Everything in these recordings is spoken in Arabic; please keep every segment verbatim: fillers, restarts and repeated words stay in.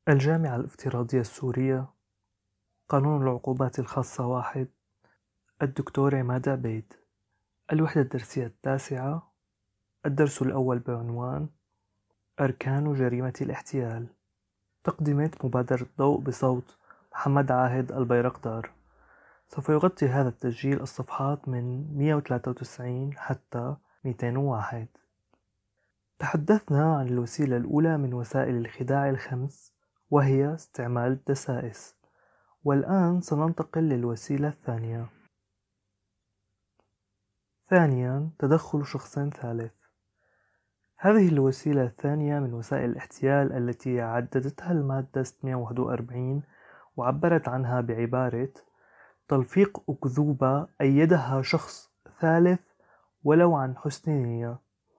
الجامعة الافتراضية السورية، قانون العقوبات الخاصة واحد. الدكتور عماد عبيد. الوحدة الدرسية التاسعة. الدرس الأول بعنوان أركان جريمة الاحتيال. تقدمة مبادرة ضوء بصوت محمد عاهد البيرقدار. سوف يغطي هذا التسجيل الصفحات من مئة وثلاثة وتسعين حتى مئتين وواحد. تحدثنا عن الوسيلة الأولى من وسائل الخداع الخمس، وهي استعمال الدسائس. والآن سننتقل للوسيلة الثانية. ثانياً، تدخل شخص ثالث. هذه الوسيلة الثانية من وسائل الاحتيال التي عددتها المادة ستمئة وواحد وأربعين وعبرت عنها بعبارة تلفيق أكذوبة أيدها شخص ثالث ولو عن حسن نية.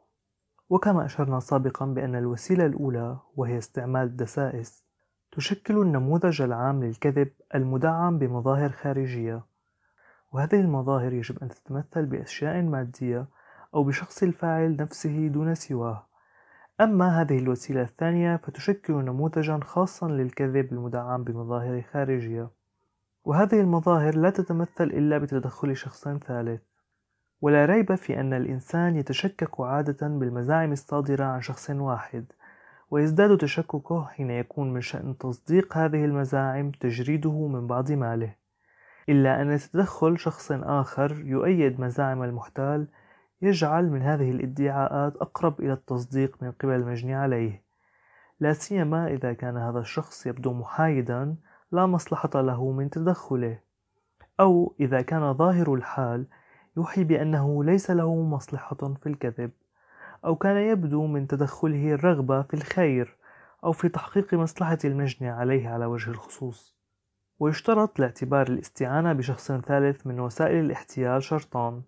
وكما أشرنا سابقاً بأن الوسيلة الأولى وهي استعمال الدسائس تشكل النموذج العام للكذب المدعم بمظاهر خارجية، وهذه المظاهر يجب أن تتمثل بأشياء مادية أو بشخص الفاعل نفسه دون سواه. أما هذه الوسيلة الثانية فتشكل نموذجا خاصا للكذب المدعم بمظاهر خارجية، وهذه المظاهر لا تتمثل إلا بتدخل شخص ثالث. ولا ريب في أن الإنسان يتشكك عادة بالمزاعم الصادرة عن شخص واحد، ويزداد تشككه حين يكون من شأن تصديق هذه المزاعم تجريده من بعض ماله، إلا أن تدخل شخص آخر يؤيد مزاعم المحتال يجعل من هذه الادعاءات أقرب إلى التصديق من قبل المجني عليه، لا سيما إذا كان هذا الشخص يبدو محايدا لا مصلحة له من تدخله، أو إذا كان ظاهر الحال يوحي بأنه ليس له مصلحة في الكذب، أو كان يبدو من تدخله الرغبة في الخير أو في تحقيق مصلحة المجني عليه على وجه الخصوص. ويشترط لاعتبار الاستعانة بشخص ثالث من وسائل الاحتيال شرطان: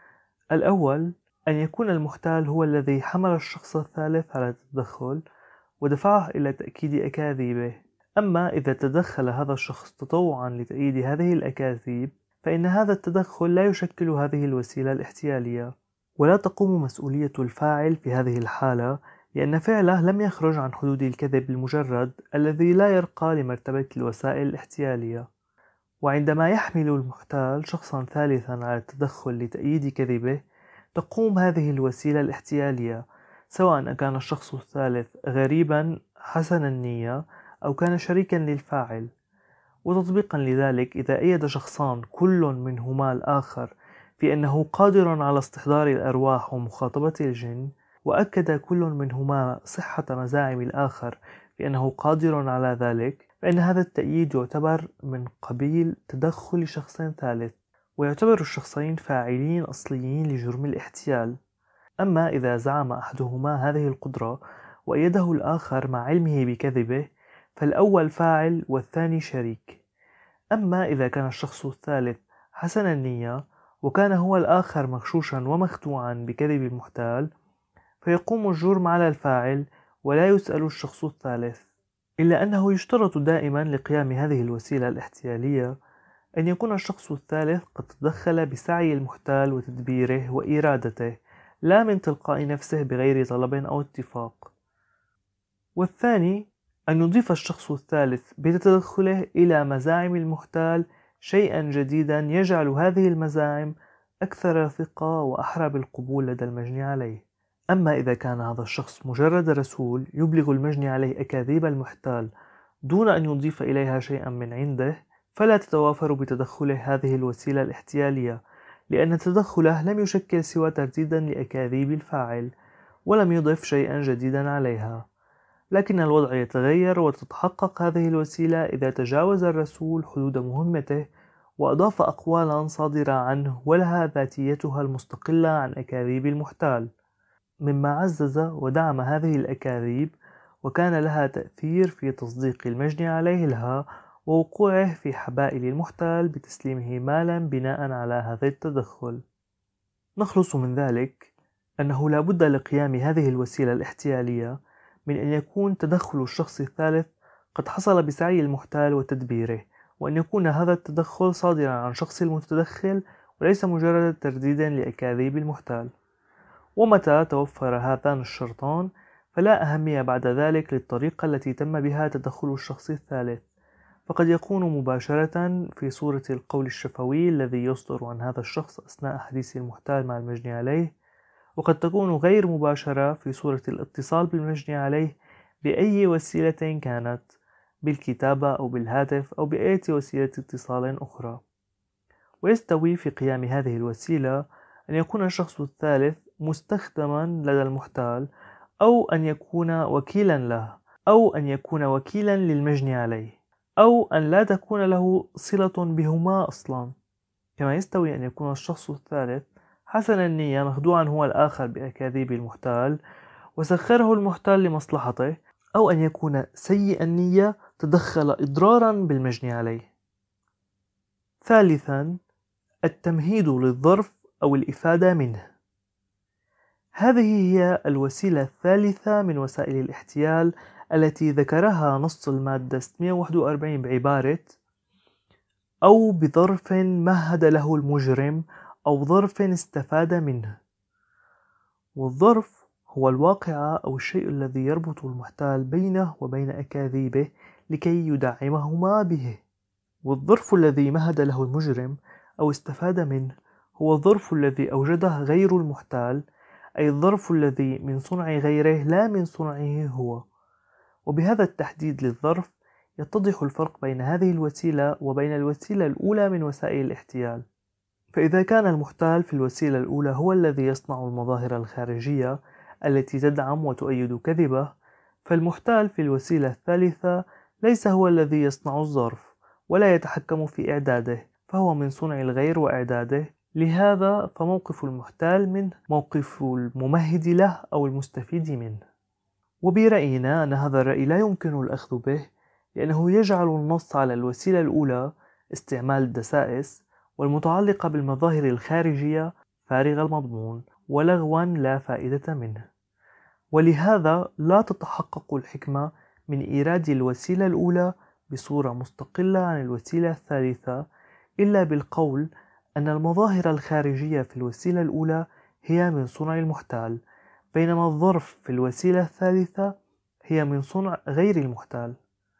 الأول أن يكون المحتال هو الذي حمل الشخص الثالث على التدخل ودفعه إلى تأكيد أكاذيبه. أما إذا تدخل هذا الشخص تطوعا لتأييد هذه الأكاذيب فإن هذا التدخل لا يشكل هذه الوسيلة الاحتيالية، ولا تقوم مسؤولية الفاعل في هذه الحالة، لأن فعله لم يخرج عن حدود الكذب المجرد الذي لا يرقى لمرتبة الوسائل الاحتيالية. وعندما يحمل المحتال شخصا ثالثا على التدخل لتأييد كذبه تقوم هذه الوسيلة الاحتيالية، سواء كان الشخص الثالث غريبا حسن النية أو كان شريكا للفاعل. وتطبيقا لذلك، إذا أيد شخصان كل منهما الآخر في أنه قادر على استحضار الأرواح ومخاطبة الجن، وأكد كل منهما صحة مزاعم الآخر في أنه قادر على ذلك، فإن هذا التأييد يعتبر من قبيل تدخل شخص ثالث، ويعتبر الشخصين فاعلين أصليين لجرم الاحتيال. أما إذا زعم أحدهما هذه القدرة وأيده الآخر مع علمه بكذبه فالأول فاعل والثاني شريك. أما إذا كان الشخص الثالث حسن النية وكان هو الآخر مغشوشا ومخدوعا بكذب المحتال فيقوم الجرم على الفاعل ولا يسأل الشخص الثالث. إلا أنه يشترط دائما لقيام هذه الوسيلة الاحتيالية أن يكون الشخص الثالث قد تدخل بسعي المحتال وتدبيره وإرادته، لا من تلقاء نفسه بغير طلب أو اتفاق. والثاني أن يضيف الشخص الثالث بتدخله إلى مزاعم المحتال شيئا جديدا يجعل هذه المزاعم أكثر ثقة وأحرى بالقبول لدى المجني عليه. أما إذا كان هذا الشخص مجرد رسول يبلغ المجني عليه أكاذيب المحتال دون أن يضيف إليها شيئا من عنده فلا تتوافر بتدخله هذه الوسيلة الاحتيالية، لأن تدخله لم يشكل سوى ترديدا لأكاذيب الفاعل ولم يضف شيئا جديدا عليها. لكن الوضع يتغير وتتحقق هذه الوسيلة إذا تجاوز الرسول حدود مهمته وأضاف أقوالا صادرة عنه ولها ذاتيتها المستقلة عن أكاذيب المحتال، مما عزز ودعم هذه الأكاذيب وكان لها تأثير في تصديق المجني عليه لها ووقوعه في حبائل المحتال بتسليمه مالا بناء على هذا التدخل. نخلص من ذلك أنه لا بد لقيام هذه الوسيلة الاحتيالية من أن يكون تدخل الشخص الثالث قد حصل بسعي المحتال وتدبيره، وأن يكون هذا التدخل صادرا عن شخص المتدخل وليس مجرد ترديد لأكاذيب المحتال. ومتى توفر هذان الشرطان فلا أهمية بعد ذلك للطريقة التي تم بها تدخل الشخص الثالث، فقد يكون مباشرة في صورة القول الشفوي الذي يصدر عن هذا الشخص أثناء حديث المحتال مع المجني عليه، وقد تكون غير مباشرة في صورة الاتصال بالمجني عليه بأي وسيلة كانت، بالكتابة أو بالهاتف أو بأي وسيلة اتصال أخرى. ويستوي في قيام هذه الوسيلة أن يكون الشخص الثالث مستخدما لدى المحتال، أو أن يكون وكيلا له، أو أن يكون وكيلا للمجني عليه، أو أن لا تكون له صلة بهما أصلا. كما يستوي أن يكون الشخص الثالث حسن النية مخدوعا هو الآخر بأكاذيب المحتال وسخره المحتال لمصلحته، أو أن يكون سيء النية تدخل إضرارا بالمجني عليه. ثالثا، التمهيد للظرف أو الإفادة منه. هذه هي الوسيلة الثالثة من وسائل الاحتيال التي ذكرها نص المادة ستمئة وواحد وأربعين بعبارة أو بظرف مهد له المجرم أو ظرف استفاد منه. والظرف هو الواقعة أو الشيء الذي يربط المحتال بينه وبين أكاذيبه لكي يدعمهما به. والظرف الذي مهد له المجرم أو استفاد منه هو الظرف الذي أوجده غير المحتال، أي الظرف الذي من صنع غيره لا من صنعه هو. وبهذا التحديد للظرف يتضح الفرق بين هذه الوسيلة وبين الوسيلة الأولى من وسائل الاحتيال. فإذا كان المحتال في الوسيلة الأولى هو الذي يصنع المظاهر الخارجية التي تدعم وتؤيد كذبه، فالمحتال في الوسيلة الثالثة ليس هو الذي يصنع الظرف ولا يتحكم في إعداده، فهو من صنع الغير وإعداده. لهذا فموقف المحتال منه موقف الممهد له أو المستفيد منه. وبرأينا أن هذا الرأي لا يمكن الأخذ به، لأنه يجعل النص على الوسيلة الأولى استعمال الدسائس والمتعلقة بالمظاهر الخارجية فارغ المضمون ولغوا لا فائدة منه. ولهذا لا تتحقق الحكمة من إيراد الوسيلة الأولى بصورة مستقلة عن الوسيلة الثالثة إلا بالقول أن المظاهر الخارجية في الوسيلة الأولى هي من صنع المحتال، بينما الظرف في الوسيلة الثالثة هي من صنع غير المحتال.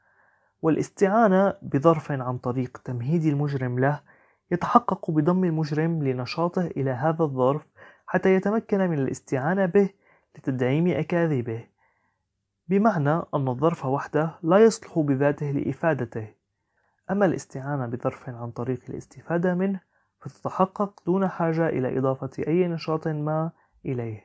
والاستعانة بظرف عن طريق تمهيد المجرم له يتحقق بضم المجرم لنشاطه إلى هذا الظرف حتى يتمكن من الاستعانة به لتدعيم أكاذيبه، بمعنى أن الظرف وحده لا يصلح بذاته لإفادته. أما الاستعانة بظرف عن طريق الاستفادة منه فتتحقق دون حاجة إلى إضافة أي نشاط ما إليه.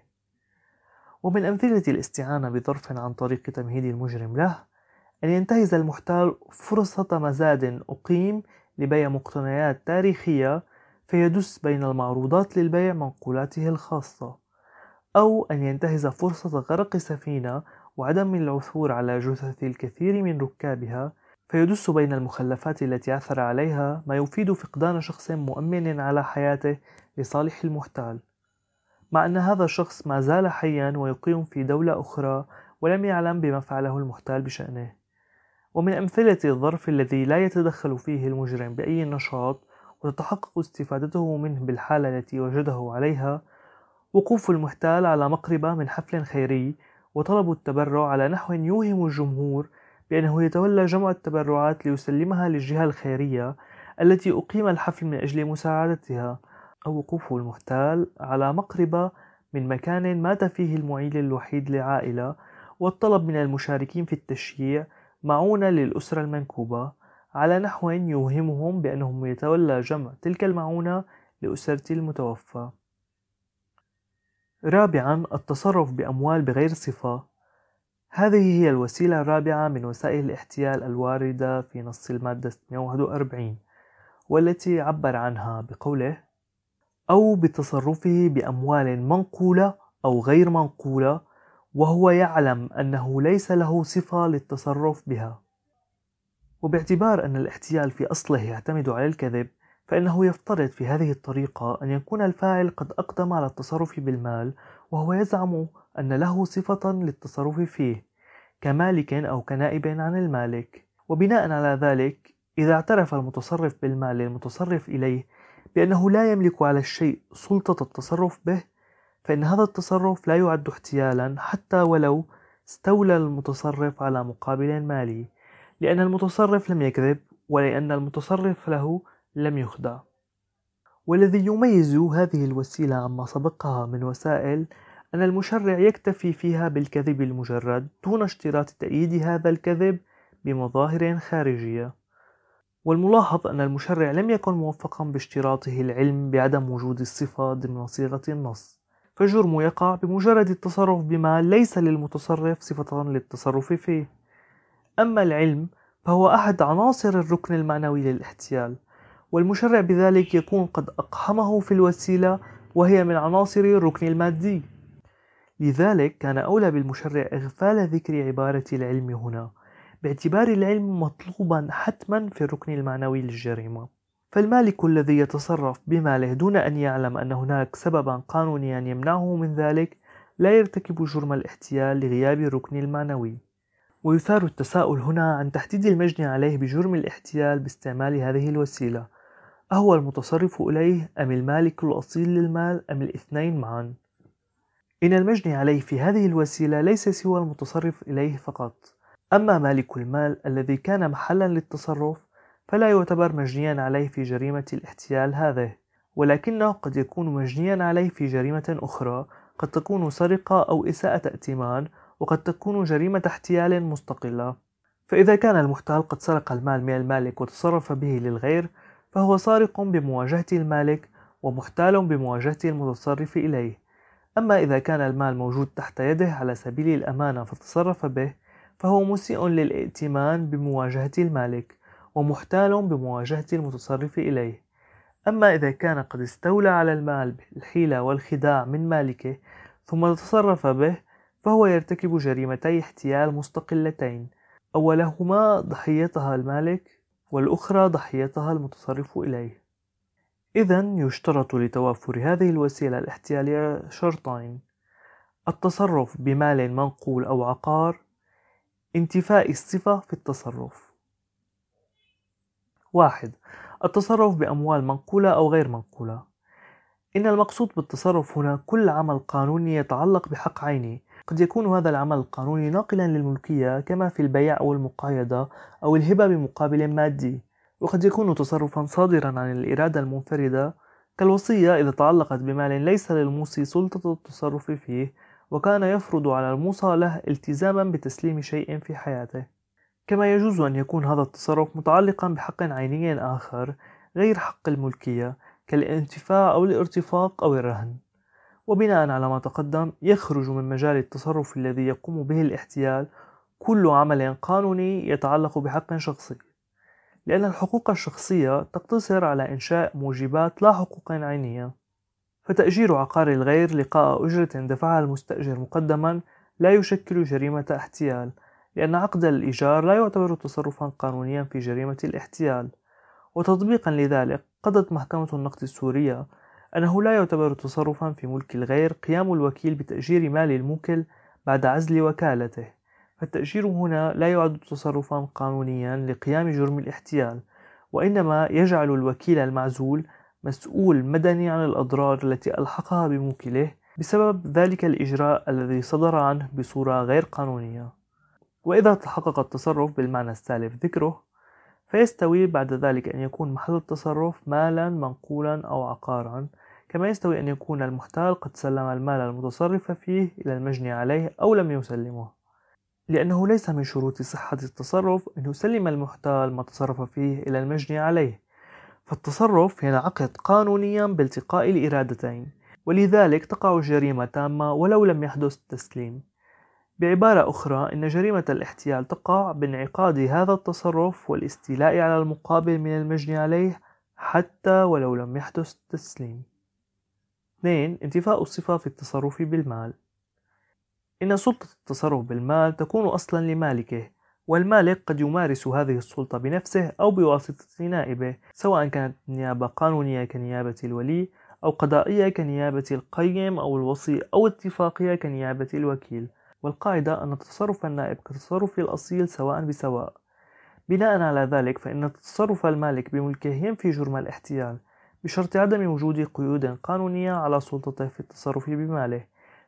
ومن أمثلة الاستعانة بظرف عن طريق تمهيد المجرم له أن ينتهز المحتال فرصة مزاد أقيم لبيع مقتنيات تاريخية فيدس بين المعروضات للبيع منقولاته الخاصة، أو أن ينتهز فرصة غرق سفينة وعدم العثور على جثث الكثير من ركابها فيدس بين المخلفات التي عثر عليها ما يفيد فقدان شخص مؤمن على حياته لصالح المحتال، مع أن هذا الشخص ما زال حيا ويقيم في دولة أخرى ولم يعلم بما فعله المحتال بشأنه. ومن أمثلة الظرف الذي لا يتدخل فيه المجرم بأي نشاط وتتحقق استفادته منه بالحالة التي وجده عليها وقوف المحتال على مقربة من حفل خيري وطلب التبرع على نحو يوهم الجمهور بأنه يتولى جمع التبرعات ليسلمها للجهة الخيرية التي أقيم الحفل من أجل مساعدتها، أو وقوف المحتال على مقربة من مكان مات فيه المعيل الوحيد لعائلة والطلب من المشاركين في التشييع معونة للأسرة المنكوبة على نحو يوهمهم بأنهم يتولى جمع تلك المعونة لأسرة المتوفى. رابعا، التصرف بأموال بغير صفة. هذه هي الوسيلة الرابعة من وسائل الاحتيال الواردة في نص المادة ستمئة وواحد وأربعين، والتي عبر عنها بقوله أو بتصرفه بأموال منقولة أو غير منقولة وهو يعلم أنه ليس له صفة للتصرف بها. وباعتبار أن الاحتيال في أصله يعتمد على الكذب، فإنه يفترض في هذه الطريقة أن يكون الفاعل قد أقدم على التصرف بالمال وهو يزعم أن له صفة للتصرف فيه كمالك أو كنائب عن المالك. وبناء على ذلك إذا اعترف المتصرف بالمال للمتصرف إليه بأنه لا يملك على الشيء سلطة التصرف به، فإن هذا التصرف لا يعد احتيالا حتى ولو استولى المتصرف على مقابل مالي، لأن المتصرف لم يكذب ولأن المتصرف له لم يخدع. والذي يميز هذه الوسيلة عما سبقها من وسائل أن المشرع يكتفي فيها بالكذب المجرد دون اشتراط تأييد هذا الكذب بمظاهر خارجية. والملاحظ أن المشرع لم يكن موفقا باشتراطه العلم بعدم وجود الصفة ضمن صيغة النص، فالجرم يقع بمجرد التصرف بما ليس للمتصرف صفة للتصرف فيه. أما العلم فهو أحد عناصر الركن المعنوي للاحتيال، والمشرع بذلك يكون قد أقحمه في الوسيلة وهي من عناصر الركن المادي. لذلك كان أولى بالمشرع إغفال ذكر عبارة العلم هنا، باعتبار العلم مطلوبا حتما في الركن المعنوي للجريمة. فالمالك الذي يتصرف بماله دون أن يعلم أن هناك سببا قانونيا يمنعه من ذلك لا يرتكب جرم الاحتيال لغياب الركن المعنوي. ويثار التساؤل هنا عن تحديد المجني عليه بجرم الاحتيال باستعمال هذه الوسيلة: أهو المتصرف إليه أم المالك الأصيل للمال أم الاثنين معا؟ إن المجني عليه في هذه الوسيلة ليس سوى المتصرف إليه فقط. أما مالك المال الذي كان محلا للتصرف فلا يعتبر مجنيا عليه في جريمة الاحتيال هذه، ولكنه قد يكون مجنيا عليه في جريمة أخرى، قد تكون سرقة أو إساءة ائتمان، وقد تكون جريمة احتيال مستقلة. فإذا كان المحتال قد سرق المال من المالك وتصرف به للغير فهو سارق بمواجهة المالك ومحتال بمواجهة المتصرف إليه. أما إذا كان المال موجود تحت يده على سبيل الأمانة فتصرف به فهو مسيء للائتمان بمواجهة المالك ومحتال بمواجهة المتصرف إليه. أما إذا كان قد استولى على المال بالحيلة والخداع من مالكه ثم تصرف به فهو يرتكب جريمتي احتيال مستقلتين، أولهما ضحيتها المالك والأخرى ضحيتها المتصرف إليه. إذن يشترط لتوافر هذه الوسيلة الاحتيالية شرطين: التصرف بمال منقول أو عقار، انتفاء الصفة في التصرف. واحد. التصرف بأموال منقولة أو غير منقولة. إن المقصود بالتصرف هنا كل عمل قانوني يتعلق بحق عيني، قد يكون هذا العمل القانوني ناقلا للملكية كما في البيع أو المقايضة أو الهبة بمقابل مادي، وقد يكون تصرفا صادرا عن الإرادة المنفردة كالوصية إذا تعلقت بمال ليس للموصي سلطة التصرف فيه وكان يفرض على الموصى له التزاما بتسليم شيء في حياته. كما يجوز أن يكون هذا التصرف متعلقا بحق عيني آخر غير حق الملكية كالانتفاع أو الارتفاق أو الرهن. وبناء على ما تقدم يخرج من مجال التصرف الذي يقوم به الاحتيال كل عمل قانوني يتعلق بحق شخصي، لأن الحقوق الشخصية تقتصر على إنشاء موجبات لا حقوق عينية. فتأجير عقار الغير لقاء أجرة دفعها المستأجر مقدما لا يشكل جريمة احتيال، لأن عقد الإيجار لا يعتبر تصرفا قانونيا في جريمة الاحتيال. وتطبيقا لذلك قضت محكمة النقد السورية أنه لا يعتبر تصرفا في ملك الغير قيام الوكيل بتأجير مال الموكل بعد عزل وكالته، فالتأجير هنا لا يعد تصرفا قانونيا لقيام جرم الاحتيال، وإنما يجعل الوكيل المعزول مسؤول مدني عن الأضرار التي ألحقها بموكله بسبب ذلك الإجراء الذي صدر عنه بصورة غير قانونية. وإذا تحقق التصرف بالمعنى السالف ذكره فيستوي بعد ذلك أن يكون محل التصرف مالا منقولا أو عقارا، كما يستوي أن يكون المحتال قد سلم المال المتصرف فيه إلى المجني عليه أو لم يسلمه، لأنه ليس من شروط صحة التصرف أن يسلم المحتال ما تصرف فيه إلى المجني عليه، فالتصرف ينعقد قانونيا بالتقاء الإرادتين، ولذلك تقع الجريمة تامة ولو لم يحدث التسليم. بعبارة أخرى إن جريمة الاحتيال تقع بانعقاد هذا التصرف والاستيلاء على المقابل من المجني عليه حتى ولو لم يحدث التسليم. اثنين. انتفاء الصفة في التصرف بالمال. إن سلطة التصرف بالمال تكون أصلا لمالكه، والمالك قد يمارس هذه السلطة بنفسه أو بواسطة نائبه، سواء كانت النيابة قانونية كنيابة الولي أو قضائية كنيابة القيم أو الوصي أو اتفاقية كنيابة الوكيل. والقاعدة أن تصرف النائب كتصرف الأصيل سواء بسواء. بناء على ذلك فإن تصرف المالك بملكه ينفي جرم الاحتيال بشرط عدم وجود قيود قانونية على سلطته في التصرف بماله،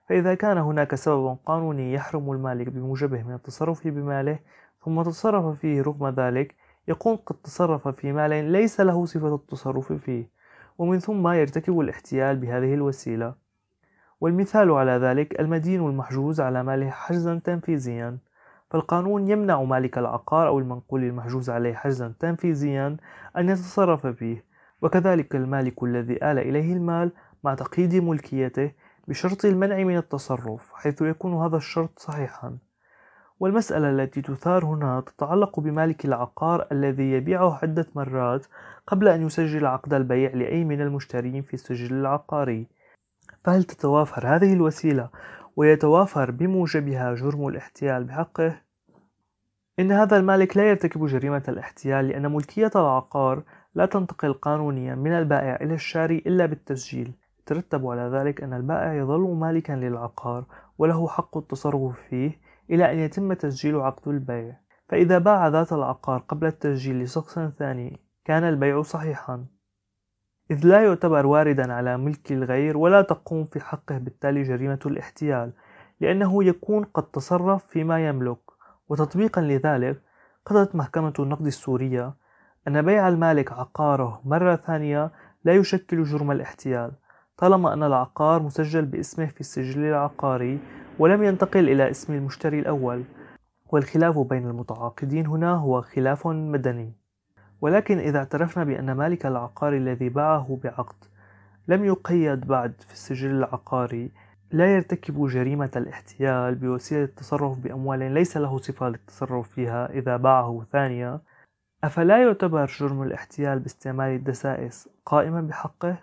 فإذا كان هناك سبب قانوني يحرم المالك بموجبه من التصرف بماله ثم تصرف فيه رغم ذلك، يكون قد تصرف في مال ليس له صفة التصرف فيه، ومن ثم يرتكب الاحتيال بهذه الوسيلة. والمثال على ذلك المدين المحجوز على ماله حجزا تنفيذيا، فالقانون يمنع مالك العقار أو المنقول المحجوز عليه حجزا تنفيذيا أن يتصرف فيه، وكذلك المالك الذي آل إليه المال مع تقييد ملكيته بشرط المنع من التصرف، حيث يكون هذا الشرط صحيحا. والمسألة التي تثار هنا تتعلق بمالك العقار الذي يبيعه عدة مرات قبل أن يسجل عقد البيع لأي من المشترين في السجل العقاري، فهل تتوافر هذه الوسيلة ويتوافر بموجبها جرم الاحتيال بحقه؟ إن هذا المالك لا يرتكب جريمة الاحتيال، لأن ملكية العقار لا تنتقل قانونيا من البائع إلى الشاري إلا بالتسجيل. يترتب على ذلك أن البائع يظل مالكا للعقار وله حق التصرف فيه إلى أن يتم تسجيل عقد البيع، فإذا باع ذات العقار قبل التسجيل لشخص ثاني كان البيع صحيحا، إذ لا يعتبر واردا على ملك الغير ولا تقوم في حقه بالتالي جريمة الاحتيال، لأنه يكون قد تصرف فيما يملك. وتطبيقا لذلك قضت محكمة النقد السورية أن بيع المالك عقاره مرة ثانية لا يشكل جرم الاحتيال، طالما أن العقار مسجل باسمه في السجل العقاري ولم ينتقل إلى اسم المشتري الأول، والخلاف بين المتعاقدين هنا هو خلاف مدني. ولكن إذا اعترفنا بأن مالك العقار الذي باعه بعقد لم يقيد بعد في السجل العقاري لا يرتكب جريمة الاحتيال بوسيلة التصرف بأموال ليس له صفة للتصرف فيها إذا باعه ثانية، أفلا يعتبر جرم الاحتيال باستعمال الدسائس قائما بحقه؟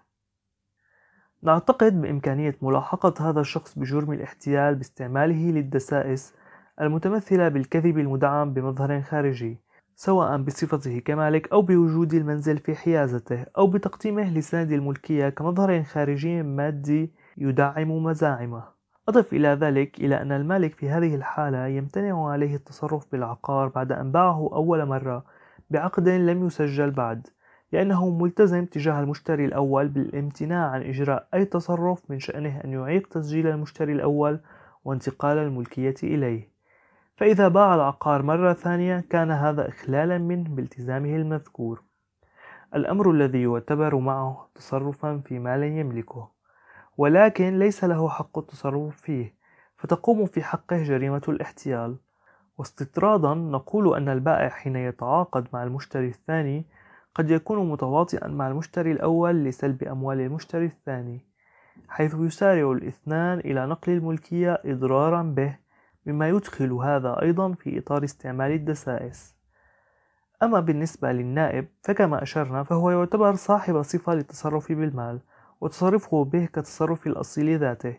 نعتقد بإمكانية ملاحقة هذا الشخص بجرم الاحتيال باستعماله للدسائس المتمثلة بالكذب المدعم بمظهر خارجي، سواء بصفته كمالك أو بوجود المنزل في حيازته أو بتقديمه لسند الملكية كمظهر خارجي مادي يدعم مزاعمه. أضف إلى ذلك إلى أن المالك في هذه الحالة يمتنع عليه التصرف بالعقار بعد أن باعه أول مرة بعقد لم يسجل بعد، لأنه ملتزم تجاه المشتري الأول بالامتناع عن إجراء أي تصرف من شأنه أن يعيق تسجيل المشتري الأول وانتقال الملكية إليه. فإذا باع العقار مرة ثانية كان هذا إخلالا منه بالتزامه المذكور، الأمر الذي يعتبر معه تصرفا في مال يملكه، ولكن ليس له حق التصرف فيه، فتقوم في حقه جريمة الاحتيال. واستطرادا نقول أن البائع حين يتعاقد مع المشتري الثاني قد يكون متواطئا مع المشتري الأول لسلب أموال المشتري الثاني، حيث يسارع الاثنان إلى نقل الملكية إضرارا به، مما يدخل هذا أيضا في إطار استعمال الدسائس. أما بالنسبة للنائب فكما أشرنا فهو يعتبر صاحب صفة للتصرف بالمال، وتصرفه به كتصرف الأصيل ذاته،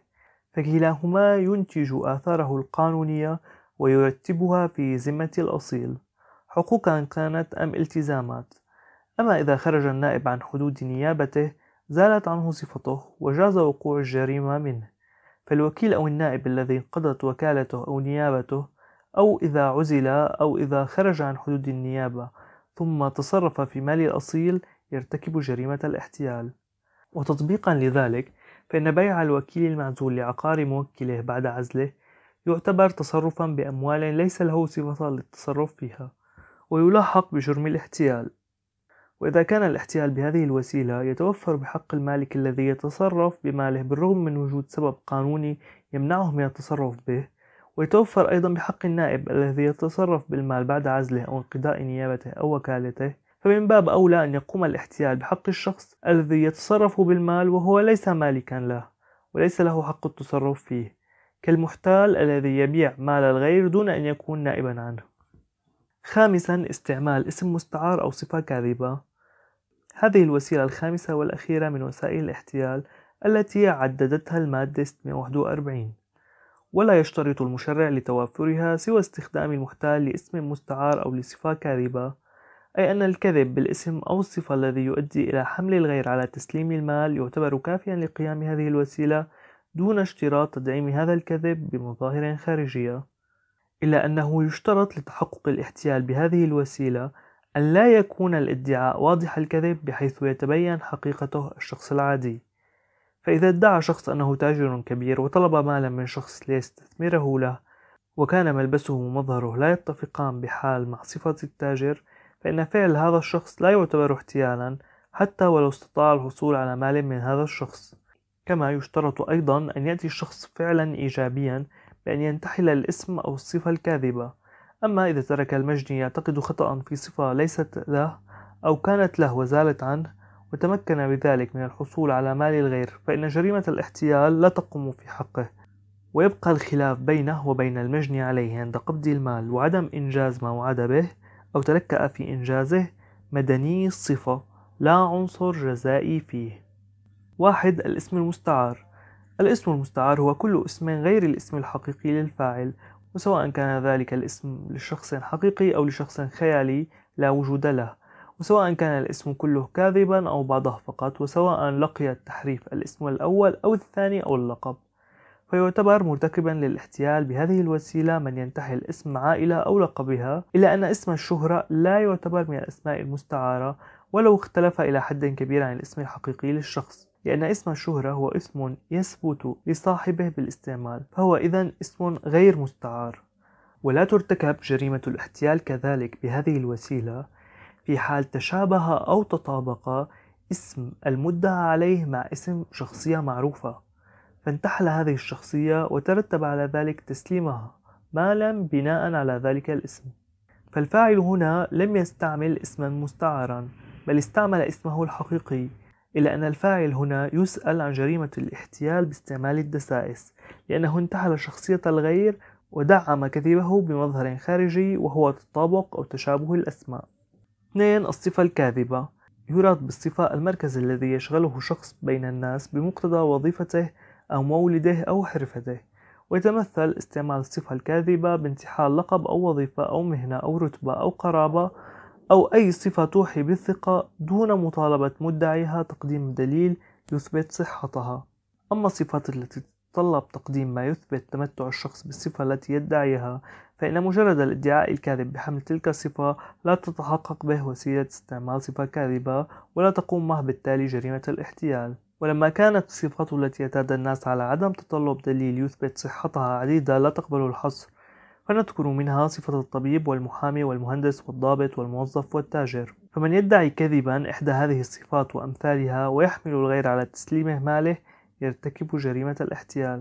فكلاهما ينتج آثاره القانونية ويرتبها في ذمة الأصيل، حقوقا كانت أم التزامات. أما إذا خرج النائب عن حدود نيابته زالت عنه صفته وجاز وقوع الجريمة منه، فالوكيل أو النائب الذي انقضت وكالته أو نيابته، أو إذا عزل أو إذا خرج عن حدود النيابة ثم تصرف في مال الأصيل يرتكب جريمة الاحتيال. وتطبيقا لذلك فإن بيع الوكيل المعزول لعقار موكله بعد عزله يعتبر تصرفا بأموال ليس له صفة للتصرف فيها، ويلاحق بجرم الاحتيال. وإذا كان الاحتيال بهذه الوسيلة يتوفر بحق المالك الذي يتصرف بماله بالرغم من وجود سبب قانوني يمنعه من التصرف به، ويتوفر أيضا بحق النائب الذي يتصرف بالمال بعد عزله أو انقضاء نيابته أو وكالته، فمن باب أولى أن يقوم الاحتيال بحق الشخص الذي يتصرف بالمال وهو ليس مالكا له وليس له حق التصرف فيه، كالمحتال الذي يبيع مال الغير دون أن يكون نائبا عنه. خامسا، استعمال اسم مستعار أو صفة كاذبة. هذه الوسيلة الخامسة والأخيرة من وسائل الاحتيال التي عددتها المادة ستمائة وواحد وأربعين، ولا يشترط المشرع لتوافرها سوى استخدام المحتال لاسم مستعار أو لصفة كاذبة، أي أن الكذب بالاسم أو الصفة الذي يؤدي إلى حمل الغير على تسليم المال يعتبر كافيا لقيام هذه الوسيلة دون اشتراط تدعيم هذا الكذب بمظاهر خارجية، إلا أنه يشترط لتحقق الاحتيال بهذه الوسيلة أن لا يكون الادعاء واضح الكذب بحيث يتبين حقيقته الشخص العادي. فإذا ادعى شخص أنه تاجر كبير وطلب مالا من شخص ليستثمره له، وكان ملبسه ومظهره لا يتفقان بحال مع صفة التاجر، فإن فعل هذا الشخص لا يعتبر احتيالا حتى ولو استطاع الحصول على مال من هذا الشخص. كما يشترط أيضا أن يأتي الشخص فعلا إيجابيا بأن ينتحل الاسم أو الصفة الكاذبة. أما إذا ترك المجني يعتقد خطأ في صفة ليست له أو كانت له وزالت عنه، وتمكن بذلك من الحصول على مال الغير، فإن جريمة الاحتيال لا تقوم في حقه، ويبقى الخلاف بينه وبين المجني عليه عند قبض المال وعدم إنجاز ما وعد به أو تلكأ في إنجازه مدني الصفة لا عنصر جزائي فيه. واحد. الاسم المستعار. الاسم المستعار هو كل اسم غير الاسم الحقيقي للفاعل، وسواء كان ذلك الاسم لشخص حقيقي أو لشخص خيالي لا وجود له، وسواء كان الاسم كله كاذبا أو بعضه فقط، وسواء لقي التحريف الاسم الأول أو الثاني أو اللقب، فيعتبر مرتكبا للاحتيال بهذه الوسيلة من ينتحل اسم عائلة أو لقبها، إلا أن اسم الشهرة لا يعتبر من الأسماء المستعارة ولو اختلف إلى حد كبير عن الاسم الحقيقي للشخص، لأن اسم الشهرة هو اسم يثبت لصاحبه بالاستعمال، فهو إذن اسم غير مستعار. ولا ترتكب جريمة الاحتيال كذلك بهذه الوسيلة في حال تشابه أو تطابق اسم المدعى عليه مع اسم شخصية معروفة، فانتحل هذه الشخصية وترتب على ذلك تسليمها مالا بناء على ذلك الاسم. فالفاعل هنا لم يستعمل اسما مستعارا، بل استعمل اسمه الحقيقي، إلا أن الفاعل هنا يسأل عن جريمة الاحتيال باستعمال الدسائس، لأنه انتحل شخصية الغير ودعم كذبه بمظهر خارجي وهو تطابق أو تشابه الأسماء. اثنين. الصفة الكاذبة. يراد بالصفة المركز الذي يشغله شخص بين الناس بمقتضى وظيفته أو مولده أو حرفته، ويتمثل استعمال الصفة الكاذبة بانتحال لقب أو وظيفة أو مهنة أو رتبة أو قرابة أو أي صفة توحي بالثقة دون مطالبة مدعيها تقديم دليل يثبت صحتها. أما الصفات التي تتطلب تقديم ما يثبت تمتع الشخص بالصفة التي يدعيها، فإن مجرد الادعاء الكاذب بحمل تلك الصفة لا تتحقق به وسيلة استعمال صفة كاذبة ولا تقوم معه بالتالي جريمة الاحتيال. ولما كانت الصفات التي يعتاد الناس على عدم تطلب دليل يثبت صحتها عديدة لا تقبل الحصر، فنذكر منها صفة الطبيب والمحامي والمهندس والضابط والموظف والتاجر. فمن يدعي كذبا إحدى هذه الصفات وأمثالها ويحمل الغير على تسليمه ماله يرتكب جريمة الاحتيال.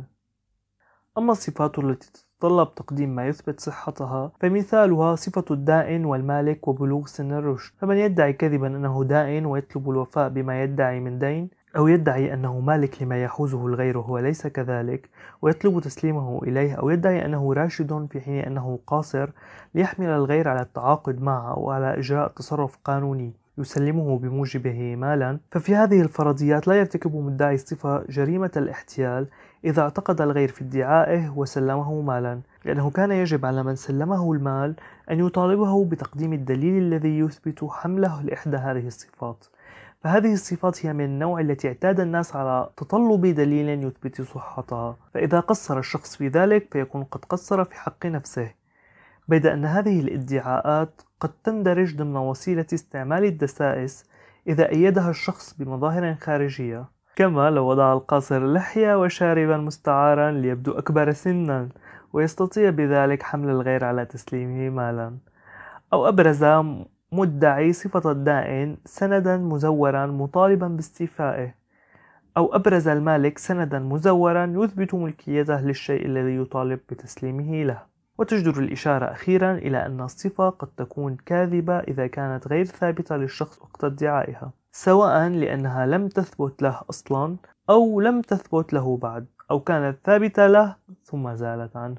أما الصفات التي تتطلب تقديم ما يثبت صحتها فمثالها صفة الدائن والمالك وبلوغ سن الرشد. فمن يدعي كذبا أنه دائن ويطلب الوفاء بما يدعي من دين، أو يدعي أنه مالك لما يحوزه الغير وهو ليس كذلك ويطلب تسليمه إليه، أو يدعي أنه راشد في حين أنه قاصر ليحمل الغير على التعاقد معه أو على إجراء تصرف قانوني يسلمه بموجبه مالا، ففي هذه الفرضيات لا يرتكب مدعي الصفة جريمة الاحتيال إذا اعتقد الغير في ادعائه وسلمه مالا، لأنه كان يجب على من سلمه المال أن يطالبه بتقديم الدليل الذي يثبت حمله لإحدى هذه الصفات. فهذه الصفات هي من النوع التي اعتاد الناس على تطلب دليل يثبت صحتها، فإذا قصر الشخص في ذلك فيكون قد قصر في حق نفسه، بيد أن هذه الادعاءات قد تندرج ضمن وسيلة استعمال الدسائس إذا أيدها الشخص بمظاهر خارجية، كما لو وضع القاصر لحية وشاربا مستعارا ليبدو أكبر سنا ويستطيع بذلك حمل الغير على تسليمه مالا، أو أبرز مدعي صفة الدائن سندا مزورا مطالبا باستيفائه، أو أبرز المالك سندا مزورا يثبت ملكيته للشيء الذي يطالب بتسليمه له. وتجدر الإشارة أخيرا إلى أن الصفة قد تكون كاذبة إذا كانت غير ثابتة للشخص وقت ادعائها، سواء لأنها لم تثبت له أصلا أو لم تثبت له بعد، أو كانت ثابتة له ثم زالت عنه.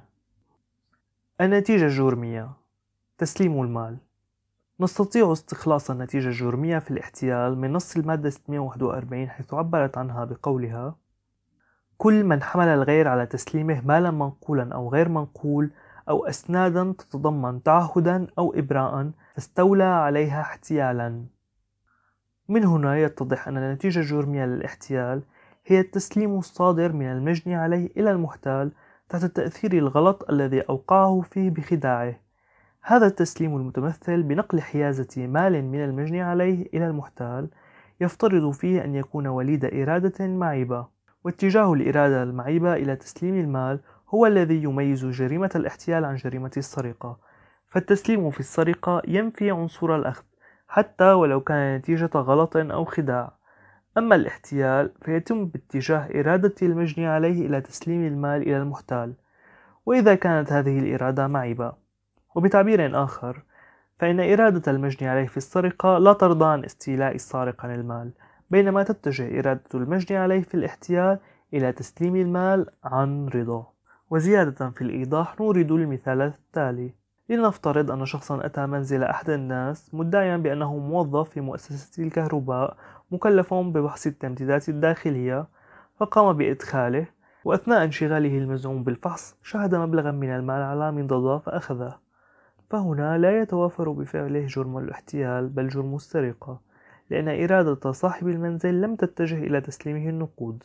النتيجة الجرمية. تسليم المال. نستطيع استخلاص النتيجة الجرمية في الاحتيال من نص المادة ستمئة وواحد وأربعين، حيث عبرت عنها بقولها: كل من حمل الغير على تسليمه مالا منقولا أو غير منقول أو أسنادا تتضمن تعهدا أو إبراء فاستولى عليها احتيالا. من هنا يتضح أن النتيجة الجرمية للاحتيال هي التسليم الصادر من المجني عليه إلى المحتال تحت تأثير الغلط الذي أوقعه فيه بخداعه. هذا التسليم المتمثل بنقل حيازة مال من المجني عليه إلى المحتال يفترض فيه أن يكون وليد إرادة معيبة، واتجاه الإرادة المعيبة إلى تسليم المال هو الذي يميز جريمة الاحتيال عن جريمة السرقة، فالتسليم في السرقة ينفي عنصر الأخذ حتى ولو كان نتيجة غلط أو خداع، أما الاحتيال فيتم باتجاه إرادة المجني عليه إلى تسليم المال إلى المحتال، وإذا كانت هذه الإرادة معيبة. وبتعبير آخر، فإن إرادة المجني عليه في السرقة لا ترضى عن استيلاء السارق عن المال، بينما تتجه إرادة المجني عليه في الاحتيال إلى تسليم المال عن رضا. وزيادة في الإيضاح نورد المثال التالي: لنفترض أن شخصا أتى منزل أحد الناس مدعيا بأنه موظف في مؤسسة الكهرباء مكلف ببحث التمديدات الداخلية، فقام بإدخاله، وأثناء انشغاله المزعوم بالفحص شاهد مبلغا من المال على منضدة فأخذه. فهنا لا يتوافر بفعله جرم الاحتيال بل جرم السرقة، لأن إرادة صاحب المنزل لم تتجه إلى تسليمه النقود.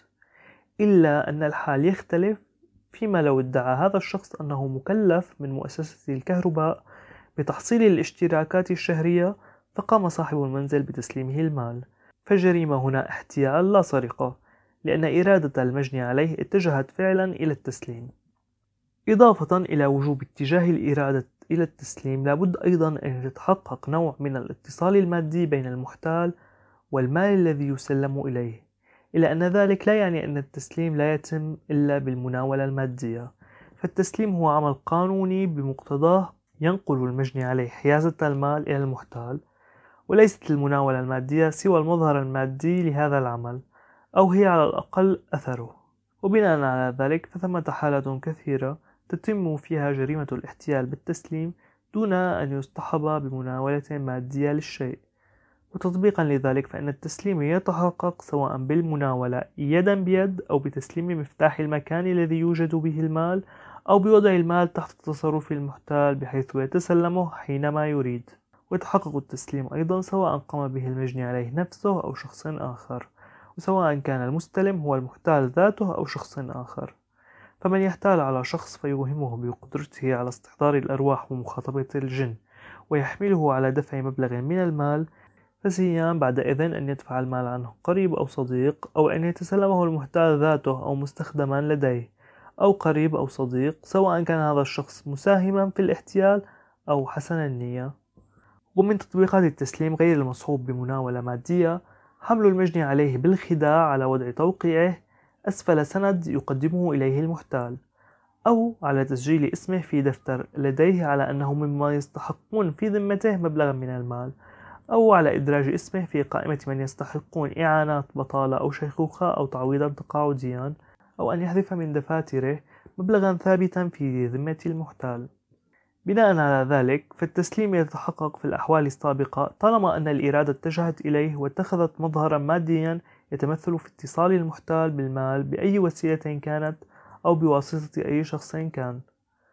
إلا أن الحال يختلف فيما لو ادعى هذا الشخص أنه مكلف من مؤسسة الكهرباء بتحصيل الاشتراكات الشهرية، فقام صاحب المنزل بتسليمه المال، فالجريمة هنا احتيال لا سرقة، لأن إرادة المجني عليه اتجهت فعلا إلى التسليم. إضافة إلى وجوب اتجاه الإرادة إلى التسليم، لابد أيضا أن يتحقق نوع من الاتصال المادي بين المحتال والمال الذي يسلم إليه، إلا أن ذلك لا يعني أن التسليم لا يتم إلا بالمناولة المادية، فالتسليم هو عمل قانوني بمقتضاه ينقل المجني عليه حيازة المال إلى المحتال، وليست المناولة المادية سوى المظهر المادي لهذا العمل، أو هي على الأقل أثره. وبناء على ذلك فثمة حالات كثيرة تتم فيها جريمة الاحتيال بالتسليم دون أن يصطحب بمناولة مادية للشيء. وتطبيقا لذلك فإن التسليم يتحقق سواء بالمناولة يدا بيد، أو بتسليم مفتاح المكان الذي يوجد به المال، أو بوضع المال تحت تصرف المحتال بحيث يتسلمه حينما يريد. ويتحقق التسليم أيضا سواء قام به المجني عليه نفسه أو شخص آخر، وسواء كان المستلم هو المحتال ذاته أو شخص آخر. فمن يحتال على شخص فيوهمه بقدرته على استحضار الأرواح ومخاطبة الجن، ويحمله على دفع مبلغ من المال، فسيان بعد إذن أن يدفع المال عنه قريب أو صديق، أو أن يتسلمه المحتال ذاته أو مستخدما لديه، أو قريب أو صديق، سواء كان هذا الشخص مساهما في الاحتيال أو حسن النية. ومن تطبيقات التسليم غير المصحوب بمناولة مادية حمل المجني عليه بالخداع على وضع توقيعه أسفل سند يقدمه إليه المحتال، أو على تسجيل اسمه في دفتر لديه على أنه مما يستحقون في ذمته مبلغا من المال، أو على إدراج اسمه في قائمة من يستحقون إعانات بطالة أو شيخوخة أو تعويضا تقاعديا، أو أن يحذف من دفاتره مبلغا ثابتا في ذمة المحتال. بناء على ذلك فالتسليم يتحقق في الأحوال السابقة طالما أن الإرادة اتجهت إليه واتخذت مظهرا ماديا يتمثل في اتصال المحتال بالمال بأي وسيلة كانت أو بواسطة أي شخص كان.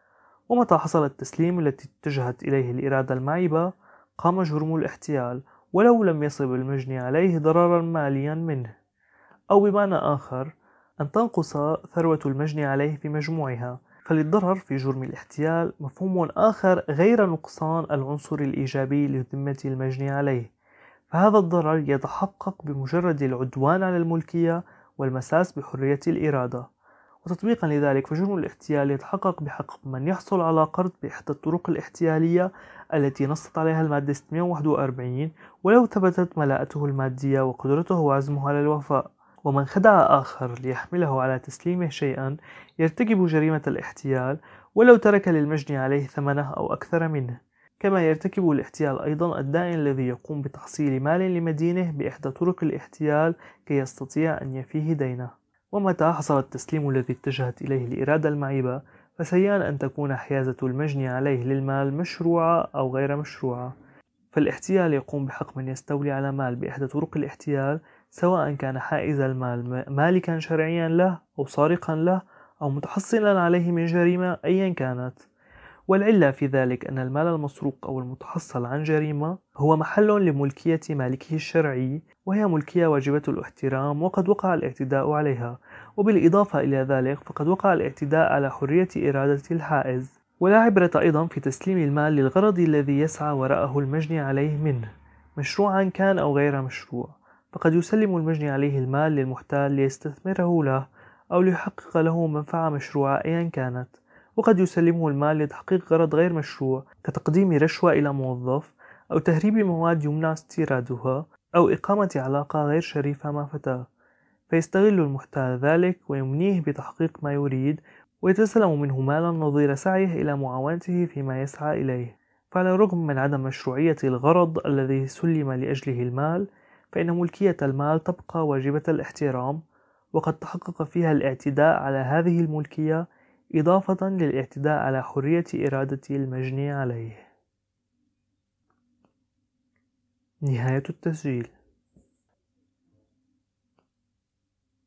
ومتى حصل التسليم التي اتجهت إليه الإرادة المعيبة قام جرم الاحتيال، ولو لم يصب المجني عليه ضررا ماليا منه، أو بمعنى آخر أن تنقص ثروة المجني عليه في مجموعها. فللضرر في جرم الاحتيال مفهوم آخر غير نقصان العنصر الإيجابي لذمة المجني عليه، فهذا الضرر يتحقق بمجرد العدوان على الملكية والمساس بحرية الإرادة. وتطبيقا لذلك فجرم الاحتيال يتحقق بحق من يحصل على قرض بإحدى الطرق الاحتيالية التي نصت عليها المادة ستمائة وواحد وأربعين، ولو ثبتت ملاءته المادية وقدرته وعزمه على الوفاء. ومن خدع آخر ليحمله على تسليمه شيئا يرتكب جريمة الاحتيال ولو ترك للمجني عليه ثمنه أو أكثر منه، كما يرتكب الاحتيال أيضا الدائن الذي يقوم بتحصيل مال لمدينه بإحدى طرق الاحتيال كي يستطيع أن يفيه دينه. ومتى حصل التسليم الذي اتجهت إليه الإرادة المعيبة فسيان أن تكون حيازة المجني عليه للمال مشروعة أو غير مشروعة. فالاحتيال يقوم بحق من يستولي على مال بإحدى طرق الاحتيال، سواء كان حائز المال مالكا شرعيا له أو سارقا له أو متحصلا عليه من جريمة أيا كانت. والعلة في ذلك أن المال المسروق أو المتحصل عن جريمة هو محل لملكية مالكه الشرعي، وهي ملكية واجبة الاحترام وقد وقع الاعتداء عليها. وبالإضافة إلى ذلك فقد وقع الاعتداء على حرية إرادة الحائز. ولا عبرة أيضا في تسليم المال للغرض الذي يسعى وراءه المجني عليه منه، مشروعا كان أو غير مشروع، فقد يسلم المجني عليه المال للمحتال ليستثمره له أو ليحقق له منفعة مشروعة أيا كانت، وقد يسلمه المال لتحقيق غرض غير مشروع كتقديم رشوة إلى موظف أو تهريب مواد يمنع استيرادها أو إقامة علاقة غير شريفة مع فتاة، فيستغل المحتال ذلك ويمنيه بتحقيق ما يريد ويتسلم منه مالا نظير سعيه إلى معاونته فيما يسعى إليه. فعلى الرغم من عدم مشروعية الغرض الذي سلم لأجله المال، فإن ملكية المال تبقى واجبة الاحترام، وقد تحقق فيها الاعتداء على هذه الملكية إضافة للاعتداء على حرية إرادة المجني عليه. نهاية التسجيل.